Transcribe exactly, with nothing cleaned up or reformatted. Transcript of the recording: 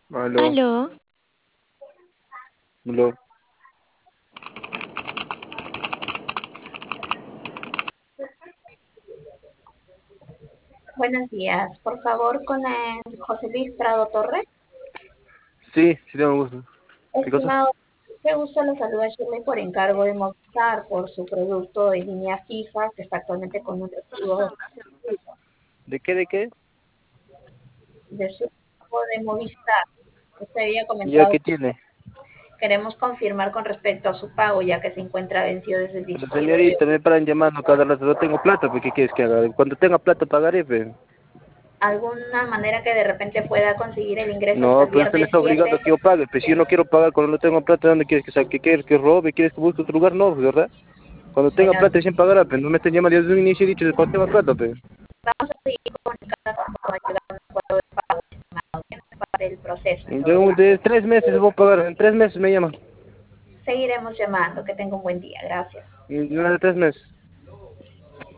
Aló, Aló, aló. Buenos días, por favor, con el José Luis Prado Torres. Sí, sí tengo gusto. ¿Qué cosa? Estimado, qué gusto lo saluda Shirley por encargo de Movistar por su producto de línea fija que está actualmente con un recibo ¿De qué, de qué? de su equipo de Movistar. Usted había ¿Ya comentado qué que tiene? queremos confirmar con respecto a su pago ya que se encuentra vencido desde el Pero diecinueve de señorita, me paran llamando cada rato. No tengo plata, pues ¿qué quieres que haga? Cuando tenga plata pagaré, pues. alguna manera que de repente pueda conseguir el ingreso hasta No, el pero usted me viernes está obligando siete. a que yo pague. Pues si yo no quiero pagar cuando no tengo plata, ¿dónde quieres que saque? ¿Qué quieres que robe? ¿Quieres que busque otro lugar? No, pues, ¿verdad? Cuando tenga Bueno, plata recién pagará, pues. No me estén llamando desde un inicio he dicho cuando tenga plata, pues. vamos a seguir comunicando para llegar a un acuerdo de pago, estimado, que es parte del proceso en todo De, caso. de tres meses voy a pagar. En tres meses me llaman. Seguiremos llamando. Que tenga un buen día. Gracias. Y de tres meses.